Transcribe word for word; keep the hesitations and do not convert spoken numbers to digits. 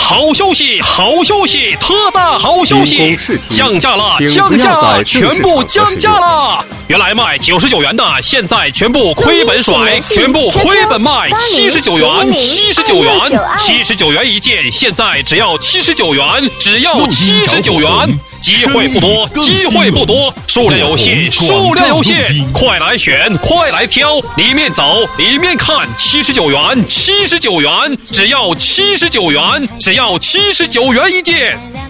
好消息，好消息，特大好消息！降价了，降价了，全部降价了！原来卖九十九元的，现在全部亏本甩，全部亏本卖，七十九元，七十九元，七十九元一件，现在只要七十九元，只要七十九元。机会不多，机会不多，数量有限，数量有限，快来选，快来挑，里面走，里面看，七十九元，七十九元，只要七十九元，只要七十九元一件。